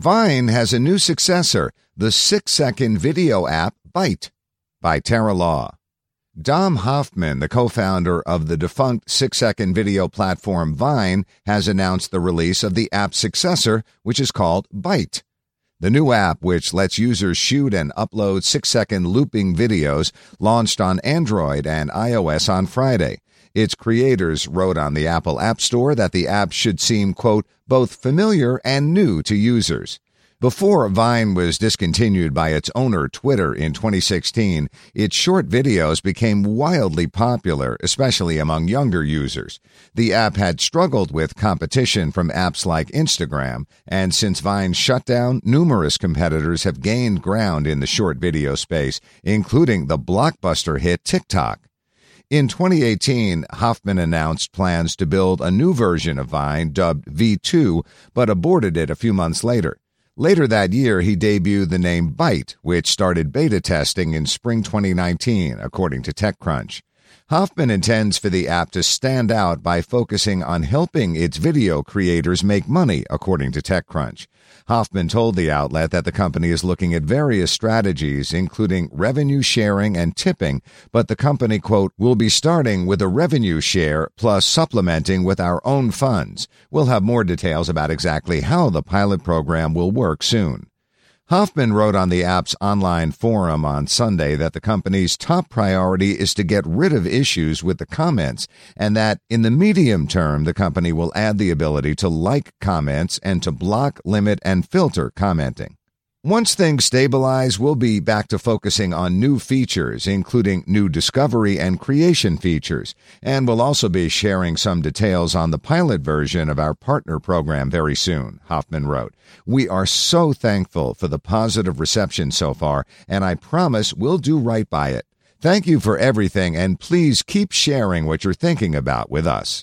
Vine has a new successor, the 6-second video app Byte, by Tara Law. Dom Hoffman, the co-founder of the defunct 6-second video platform Vine, has announced the release of the app's successor, which is called Byte. The new app, which lets users shoot and upload 6-second looping videos, launched on Android and iOS on Friday. Its creators wrote on the Apple App Store that the app should seem, quote, both familiar and new to users. Before Vine was discontinued by its owner, Twitter, in 2016, its short videos became wildly popular, especially among younger users. The app had struggled with competition from apps like Instagram, and since Vine's shutdown, numerous competitors have gained ground in the short video space, including the blockbuster hit TikTok. In 2018, Hoffman announced plans to build a new version of Vine dubbed V2, but aborted it a few months later. Later that year, he debuted the name Byte, which started beta testing in spring 2019, according to TechCrunch. Hoffman intends for the app to stand out by focusing on helping its video creators make money, according to TechCrunch. Hoffman told the outlet that the company is looking at various strategies, including revenue sharing and tipping, but the company, quote, will be starting with a revenue share plus supplementing with our own funds. We'll have more details about exactly how the pilot program will work soon. Hoffman wrote on the app's online forum on Sunday that the company's top priority is to get rid of issues with the comments, and that in the medium term the company will add the ability to like comments and to block, limit, and filter commenting. Once things stabilize, we'll be back to focusing on new features, including new discovery and creation features, and we'll also be sharing some details on the pilot version of our partner program very soon, Hoffman wrote. We are so thankful for the positive reception so far, and I promise we'll do right by it. Thank you for everything, and please keep sharing what you're thinking about with us.